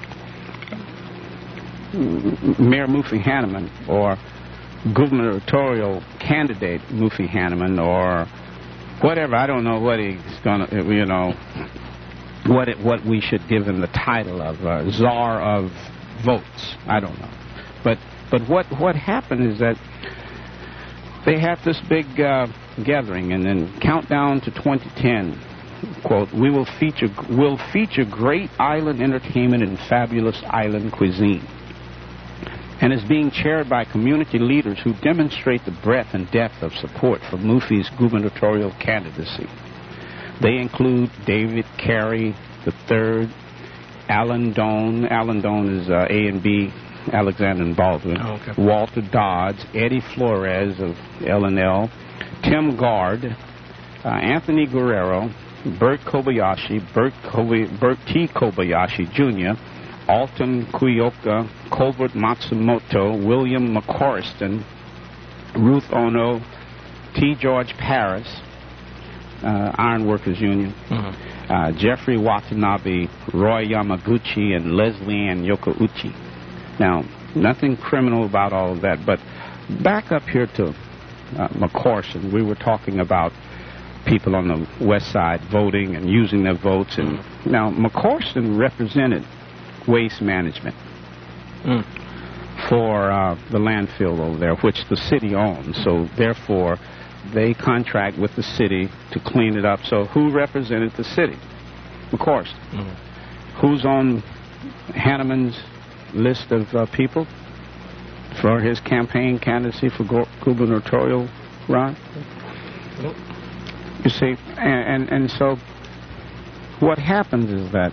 Mayor Mufi Hanneman, or gubernatorial candidate Mufi Hanneman, or whatever, I don't know what he's gonna, you know, what it, what we should give him the title of, uh, czar of votes. I don't know, but but what what happened is that they have this big uh, gathering, and then countdown to twenty ten. Quote, we will feature will feature great island entertainment and fabulous island cuisine, and is being chaired by community leaders who demonstrate the breadth and depth of support for Mufi's gubernatorial candidacy. They include David Carey the third, Alan Doan, Alan Doan is uh, A and B, Alexander and Baldwin, oh, okay. Walter Dodds, Eddie Flores of L and L, Tim Gard, uh, Anthony Guerrero, Bert Kobayashi, Bert, Kobe, Bert T. Kobayashi Junior, Alton Kuyoka, Colbert Matsumoto, William McCorriston, Ruth Ono, T. George Paris, uh, Ironworkers Union, mm-hmm. uh, Jeffrey Watanabe, Roy Yamaguchi, and Leslie Ann Yokouchi. Now, nothing criminal about all of that, but back up here to uh, McCorriston. We were talking about people on the west side voting and using their votes. And mm. now, McCorriston represented waste management mm. for uh, the landfill over there, which the city owns. So, therefore, they contract with the city to clean it up. So, who represented the city? McCorriston. Mm. Who's on Hanneman's list of uh, people for his campaign candidacy for gu- gubernatorial run? Nope. You see, and, and and so what happens is that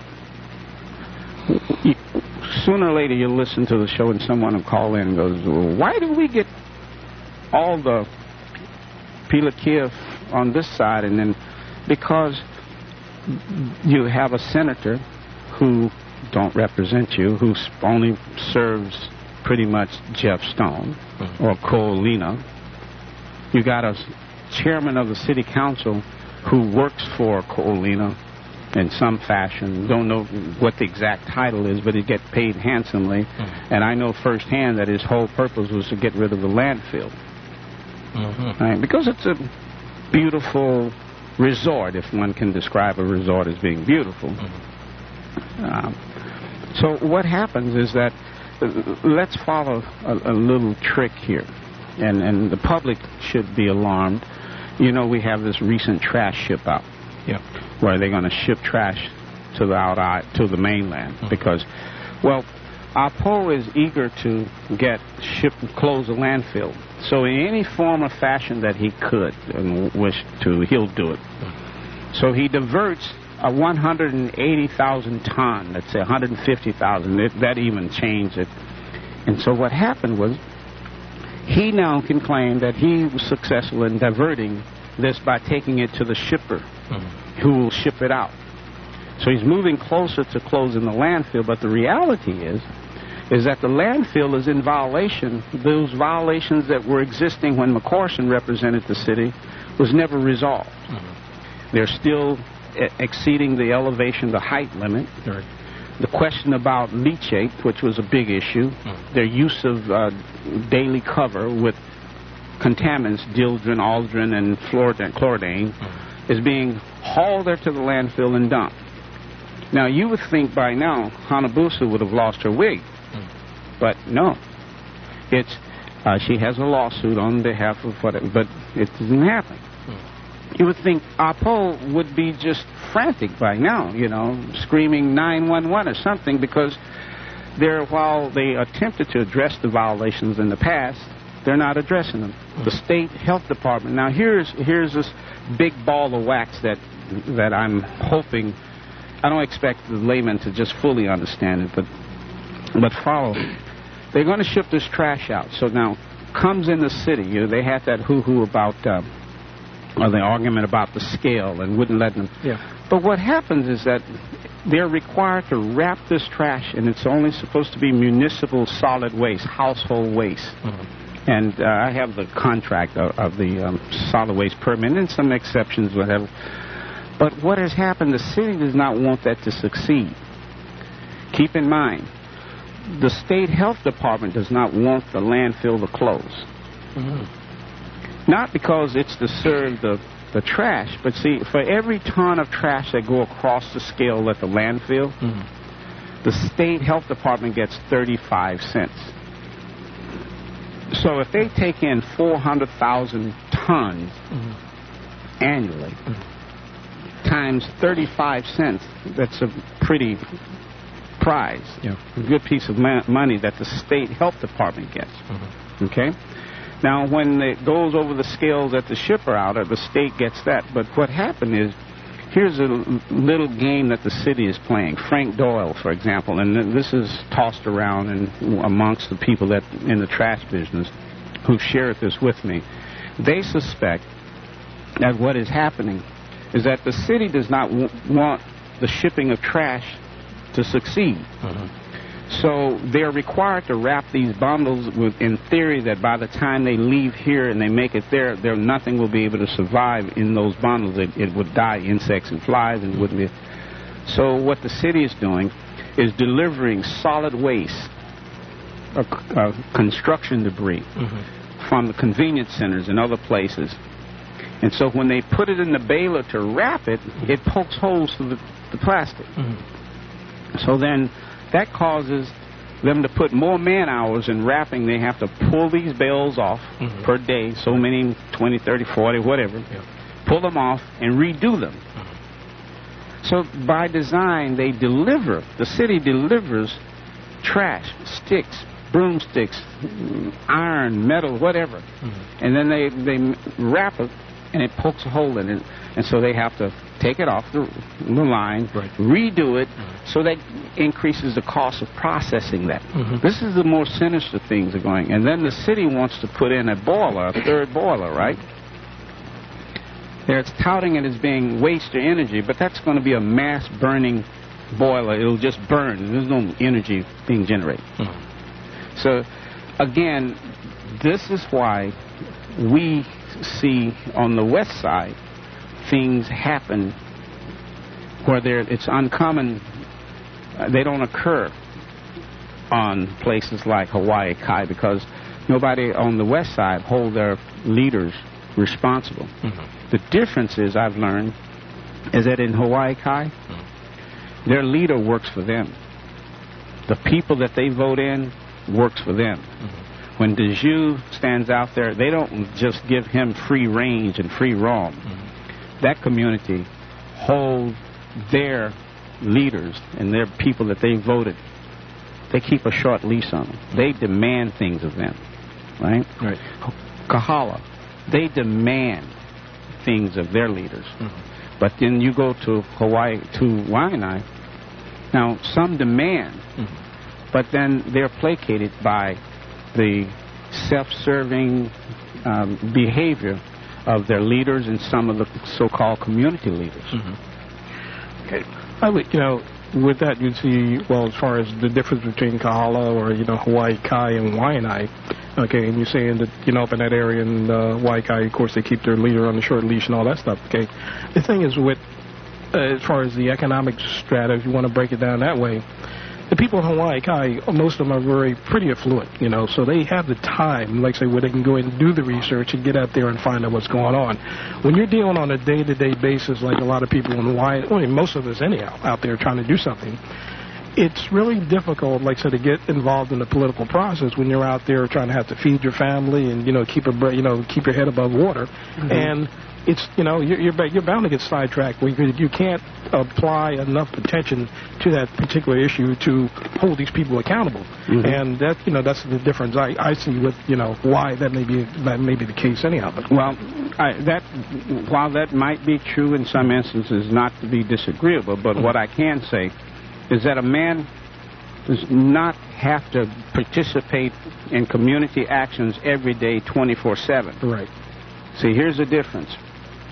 you, sooner or later you'll listen to the show and someone will call in and goes, well, why do we get all the Pilakiv on this side? And then because you have a senator who don't represent you, who only serves pretty much Jeff Stone mm-hmm. or Colina. You got a chairman of the city council who works for Colina in some fashion. Don't know what the exact title is, but he gets paid handsomely. Mm-hmm. And I know firsthand that his whole purpose was to get rid of the landfill. Mm-hmm. Right? Because it's a beautiful resort, if one can describe a resort as being beautiful. Mm-hmm. Um, so what happens is that uh, let's follow a, a little trick here, and, and the public should be alarmed. You know, we have this recent trash ship out, yeah, where they're going to ship trash to the out to the mainland mm-hmm. because, well, Apo is eager to get ship close the landfill. So in any form or fashion that he could and wish to, he'll do it. Mm-hmm. So he diverts a one hundred eighty thousand ton, let's say one hundred fifty thousand. That even changed it. And so what happened was, he now can claim that he was successful in diverting this by taking it to the shipper, mm-hmm. who will ship it out. So he's moving closer to closing the landfill, but the reality is, is that the landfill is in violation. Those violations that were existing when McCorriston represented the city was never resolved. Mm-hmm. They're still exceeding the elevation, the height limit. Right. The question about leachate, which was a big issue, mm. their use of uh, daily cover with contaminants, dieldrin, aldrin, and fluoride, chlordane, mm. is being hauled there to the landfill and dumped. Now, you would think by now Hanabusa would have lost her wig, mm. but no. It's uh, she has a lawsuit on behalf of whatever, but it doesn't happen. You would think Apo would be just frantic by now, you know, screaming nine one one or something, because they're, while they attempted to address the violations in the past, they're not addressing them. Mm-hmm. The state health department. Now, here's here's this big ball of wax that that I'm hoping, I don't expect the layman to just fully understand it, but but follow. They're going to ship this trash out. So now, comes in the city. You know, they had that hoo-hoo about Uh, or the argument about the scale and wouldn't let them. Yeah. But what happens is that they're required to wrap this trash, and it's only supposed to be municipal solid waste, household waste. Mm-hmm. And uh, I have the contract of, of the um, solid waste permit, and some exceptions, whatever. But what has happened, the city does not want that to succeed. Keep in mind, the state health department does not want the landfill to close. Mm-hmm. Not because it's to serve the, the trash, but see, for every ton of trash that go across the scale at the landfill, mm-hmm. the state health department gets thirty-five cents. So if they take in four hundred thousand tons mm-hmm. annually, mm-hmm. times thirty-five cents, that's a pretty prize, yeah. a good piece of ma- money that the state health department gets. Mm-hmm. Okay? Now, when it goes over the scales at the shipper outer, the state gets that. But what happened is, here's a l- little game that the city is playing. Frank Doyle, for example, and this is tossed around and amongst the people that in the trash business who shared this with me. They suspect that what is happening is that the city does not w- want the shipping of trash to succeed. Mm-hmm. So they're required to wrap these bundles with, in theory, that by the time they leave here and they make it there, there nothing will be able to survive in those bundles. It, it would die, insects and flies, and wouldn't be. So what the city is doing is delivering solid waste, uh, uh, construction debris, mm-hmm. from the convenience centers and other places. And so when they put it in the baler to wrap it, it pokes holes through the, the plastic. Mm-hmm. So then that causes them to put more man hours in wrapping. They have to pull these bales off mm-hmm. per day, so many, twenty, thirty, forty, whatever, yeah. pull them off and redo them. Mm-hmm. So by design, they deliver, the city delivers trash, sticks, broomsticks, iron, metal, whatever. Mm-hmm. And then they, they wrap it, and it pokes a hole in it. And so they have to take it off the, the line, right. redo it, mm-hmm. so that increases the cost of processing that. Mm-hmm. This is the more sinister things are going. And then the city wants to put in a boiler, a third boiler, right? They're touting it as being waste or energy, but that's going to be a mass-burning boiler. It'll just burn. There's no energy being generated. Mm-hmm. So, again, this is why we see on the west side things happen where it's uncommon. Uh, they don't occur on places like Hawaii Kai because nobody on the west side hold their leaders responsible. Mm-hmm. The difference is, I've learned, is that in Hawaii Kai, mm-hmm. their leader works for them. The people that they vote in works for them. Mm-hmm. When DeJu stands out there, they don't just give him free range and free roam. Mm-hmm. That community hold their leaders and their people that they voted. They keep a short leash on them. They demand things of them, right? Right. Kahala, they demand things of their leaders. Mm-hmm. But then you go to Hawaii, to Waianae. Now, some demand, mm-hmm. but then they're placated by the self-serving um, behavior of their leaders and some of the so-called community leaders. Mm-hmm. Okay. I would, you know, with that, you'd see, well, as far as the difference between Kahala or, you know, Hawaii Kai and Waianae, okay, and you're saying that, you know, up in that area in uh, Hawaii Kai, of course, they keep their leader on the short leash and all that stuff, okay. The thing is with, uh, as far as the economic strata, if you want to break it down that way, the people in Hawaii Kai, most of them are very pretty affluent, you know, so they have the time, like say, where they can go in and do the research and get out there and find out what's going on. When you're dealing on a day-to-day basis, like a lot of people in Hawaii, well, most of us anyhow, out there trying to do something, it's really difficult, like I said, to get involved in the political process when you're out there trying to have to feed your family and, you know, keep a, you know, keep your head above water. Mm-hmm. And it's, you know, you're, you're you're bound to get sidetracked where you, you can't apply enough attention to that particular issue to hold these people accountable. Mm-hmm. And that, you know, that's the difference I, I see with, you know, why that may be that may be the case anyhow. But well, I, that while that might be true in some instances, not to be disagreeable, but mm-hmm. what I can say is that a man does not have to participate in community actions every day, twenty-four seven. Right. See, here's the difference.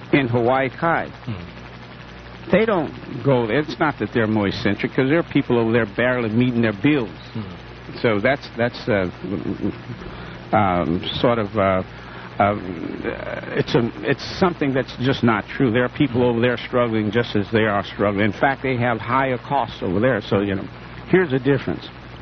in Hawaii Kai. Hmm. They don't go. It's not that they're more eccentric, because there are people over there barely meeting their bills. Hmm. So that's that's uh, um, sort of uh, uh, it's a it's something that's just not true. There are people over there struggling just as they are struggling. In fact, they have higher costs over there. So you know, here's the difference.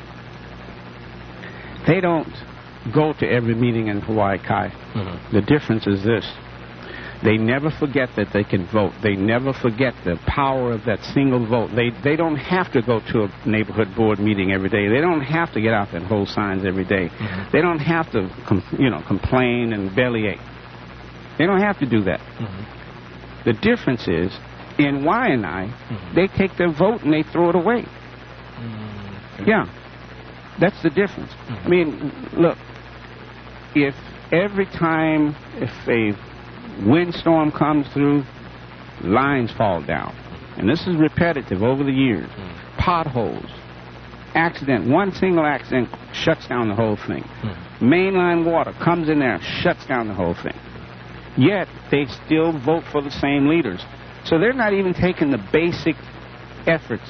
They don't go to every meeting in Hawaii Kai. Mm-hmm. The difference is this. They never forget that they can vote. They never forget the power of that single vote. They they don't have to go to a neighborhood board meeting every day. They don't have to get out and hold signs every day. Mm-hmm. They don't have to com- you know, complain and bellyache. They don't have to do that. Mm-hmm. The difference is, in Waianae, mm-hmm. they take their vote and they throw it away. Mm-hmm. Yeah. That's the difference. Mm-hmm. I mean, look, if every time, if a windstorm comes through, lines fall down. And this is repetitive over the years. Mm. Potholes, accident, one single accident shuts down the whole thing. Mm. Mainline water comes in there, shuts down the whole thing. Yet, they still vote for the same leaders. So they're not even taking the basic efforts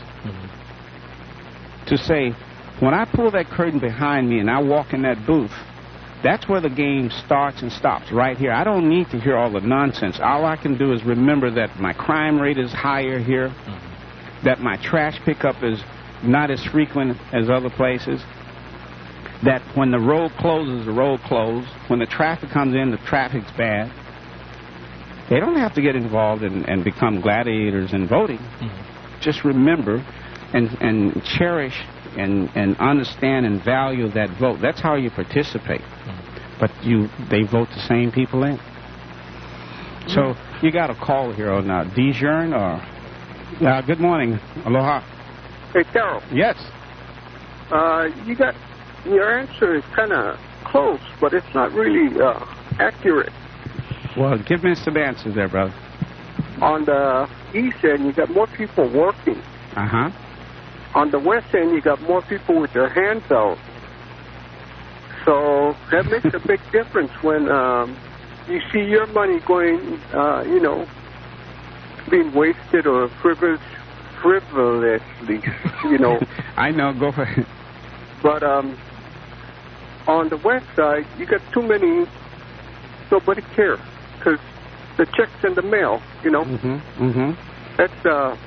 mm-hmm. to say, when I pull that curtain behind me and I walk in that booth, that's where the game starts and stops, right here. I don't need to hear all the nonsense. All I can do is remember that my crime rate is higher here, mm-hmm. that my trash pickup is not as frequent as other places, that when the road closes, the road closes. When the traffic comes in, the traffic's bad. They don't have to get involved and, and become gladiators in voting. Mm-hmm. Just remember and, and cherish and, and understand and value that vote. That's how you participate. Mm-hmm. But you, they vote the same people in. So you got a call here on uh, Dijon or... Uh, good morning. Aloha. Hey, Carol. Yes. Uh, you got... Your answer is kind of close, but it's not really uh, accurate. Well, give me some answers there, brother. On the east end, you got more people working. Uh-huh. On the west end, you got more people with their hands out. So that makes a big difference when um, you see your money going, uh, you know, being wasted or frivolous, frivolously, you know. I know. Go for it. But um, on the west side, you got too many, nobody cares. Because the check's in the mail, you know. Mm-hmm. Mm-hmm. That's uh,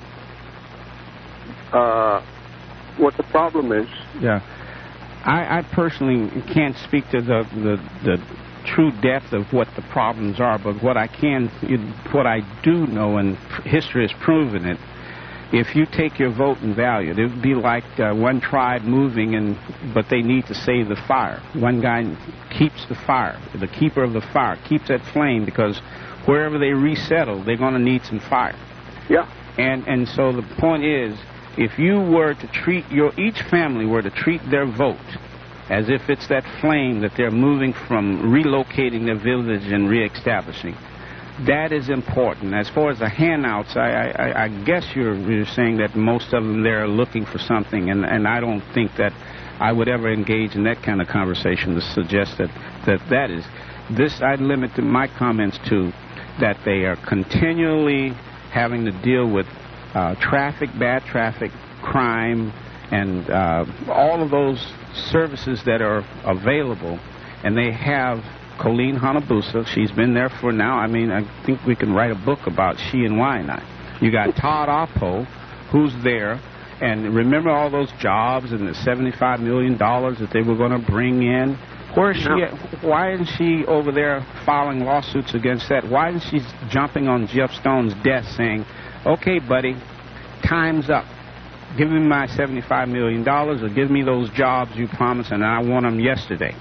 uh, what the problem is. Yeah. I, I personally can't speak to the, the the true depth of what the problems are, but what I can, what I do know, and history has proven it, if you take your vote and value it, it would be like uh, one tribe moving, and but they need to save the fire. One guy keeps the fire, the keeper of the fire, keeps that flame, because wherever they resettle, they're going to need some fire. Yeah. And and so the point is, if you were to treat your, each family were to treat their vote as if it's that flame that they're moving from, relocating their village and reestablishing, that is important. As far as the handouts, I, I, I guess you're, you're saying that most of them there are looking for something, and, and I don't think that I would ever engage in that kind of conversation to suggest that that, that is. This I'd limit to my comments to that they are continually having to deal with uh, traffic, bad traffic, crime, and uh, all of those services that are available, and they have Colleen Hanabusa. She's been there for now. I mean, I think we can write a book about she and Waianae. You got Todd Oppo, who's there, and remember all those jobs and the seventy-five million dollars that they were going to bring in? Where is she at? Why isn't she over there filing lawsuits against that? Why isn't she jumping on Jeff Stone's desk saying, okay, buddy, time's up. Give me my seventy-five million dollars or give me those jobs you promised, and I want them yesterday.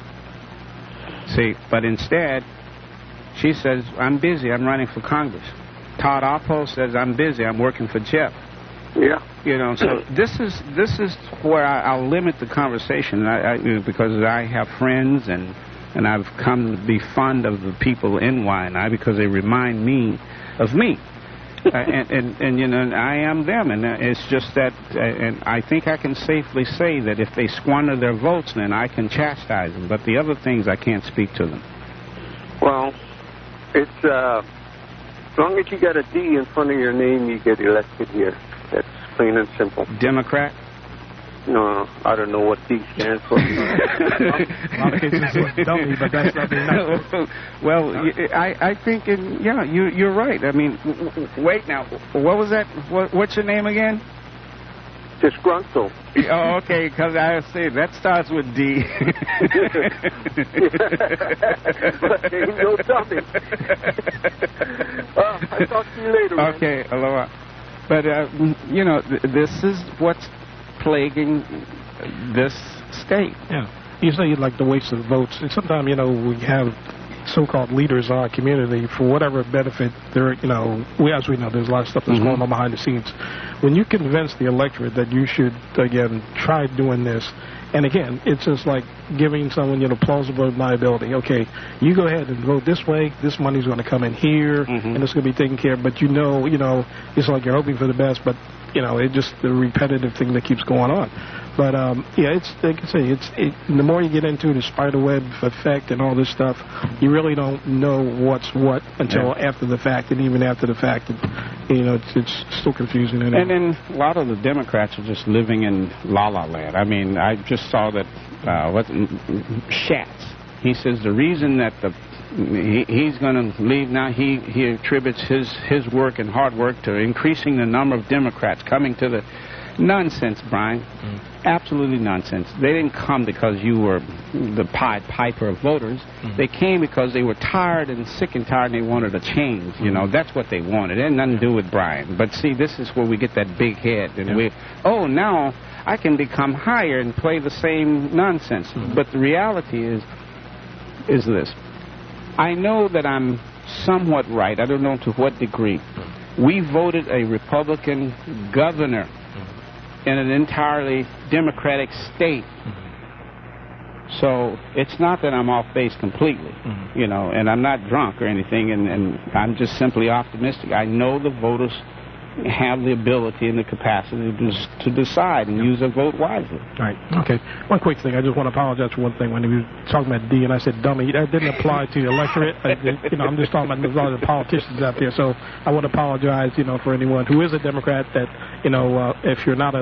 See, but instead, she says, I'm busy, I'm running for Congress. Todd Oppo says, I'm busy, I'm working for Jeff. Yeah. You know, so this is this is where I, I'll limit the conversation, I, I, because I have friends, and, and I've come to be fond of the people in Waianae because they remind me of me. uh, and, and, and, you know, I am them, and it's just that, uh, and I think I can safely say that if they squander their votes, then I can chastise them, but the other things I can't speak to them. Well, it's, uh, As long as you got a D in front of your name, you get elected here. That's plain and simple. Democrat? No, I don't know what D stands for. A lot of cases it's dummy, but that's not being nice. Well, I, I think, in, yeah, you, you're right. I mean, w- w- wait now. What was that? What, what's your name again? Disgruntled. Oh, okay, because I say that starts with D. But ain't no dummy. uh, I'll talk to you later. Man. Okay, aloha. But, uh, you know, th- this is what's plaguing this state. Yeah. You say you'd like the waste of votes. And sometimes, you know, we have so-called leaders in our community for whatever benefit they're, you know, we, as we know, there's a lot of stuff that's Mm-hmm. going on behind the scenes. When you convince the electorate that you should, again, try doing this, and again, it's just like giving someone, you know, plausible liability. Okay, you go ahead and vote this way. This money's going to come in here, Mm-hmm. and it's going to be taken care of. But you know, you know, it's like you're hoping for the best, but you know, it's just the repetitive thing that keeps going on. But um, yeah, it's like I say, it's it, the more you get into the spider web effect and all this stuff, you really don't know what's what until Yeah. after the fact, and even after the fact, it, you know, it's, it's still confusing. And, And then a lot of the Democrats are just living in la-la land. I mean, I just saw that, uh, what, Schatz, he says the reason that the he, he's going to leave now, he, he attributes his, his work and hard work to increasing the number of Democrats coming to the... Nonsense, Brian. Mm. Absolutely nonsense. They didn't come because you were the Pied Piper of voters. Mm-hmm. They came because they were tired and sick and tired and they wanted a change. You mm-hmm. know, that's what they wanted. It had nothing to do with Brian. But see, this is where we get that big head. And yeah. we, oh, now I can become higher and play the same nonsense. Mm-hmm. But the reality is, is this. I know that I'm somewhat right. I don't know to what degree. Mm-hmm. We voted a Republican governor in an entirely Democratic state. Mm-hmm. So it's not that I'm off base completely, mm-hmm. you know, and I'm not drunk or anything, and, and I'm just simply optimistic. I know the voters have the ability and the capacity to, to decide and yep. use their vote wisely. Right. Okay. One quick thing. I just want to apologize for one thing. When he was talking about D and I said dummy, that didn't apply to the electorate. I, you know, I'm just talking about a lot of the politicians out there. So I want to apologize, you know, for anyone who is a Democrat that, you know, uh, if you're not a,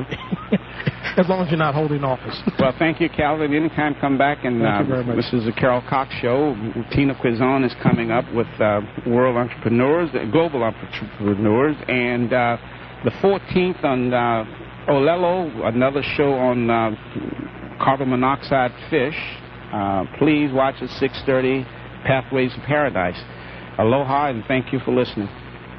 as long as you're not holding office. Well, thank you, Calvin. Anytime, come back. And thank uh, you very much. This is the Carol Cox Show. Tina Quizon is coming up with uh, world entrepreneurs, uh, global entrepreneurs, and uh, the fourteenth on uh, Olelo, another show on uh, carbon monoxide fish. Uh, please watch at six thirty, Pathways of Paradise. Aloha, and thank you for listening.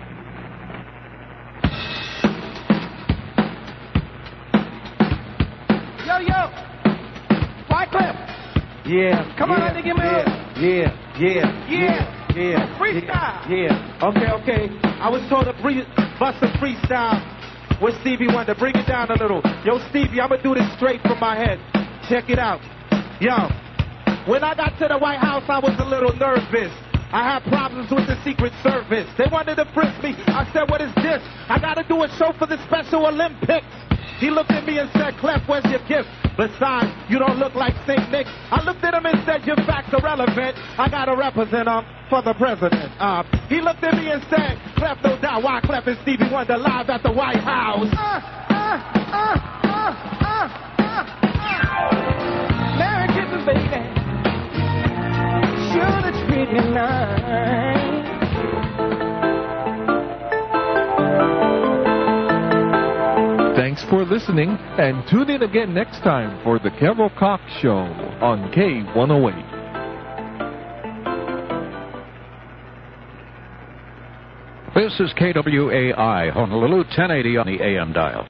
Yo, yo! Wycliffe! Yeah. Come on, yeah, let me give me yeah, yeah, yeah, Yeah. yeah, Freestyle. yeah. Okay, okay. I was told to bre- bust a freestyle with Stevie Wonder. Bring it down a little. Yo, Stevie, I'm gonna do this straight from my head. Check it out. Yo, when I got to the White House, I was a little nervous. I had problems with the Secret Service. They wanted to frisk me. I said, what is this? I gotta do a show for the Special Olympics. He looked at me and said, Clef, where's your gift? Besides, you don't look like Saint Nick. I looked at him and said, your facts are relevant. I gotta represent him for the president. Uh, he looked at me and said, Clef, no doubt, why Clef and Stevie Wonder live at the White House? Uh, uh, uh, uh, uh, uh, uh. Merry Christmas, baby. Should have treated me nice. Thanks for listening, and tune in again next time for the Carol Cox Show on K one oh eight. This is K W A I, Honolulu, ten eighty on the A M dial.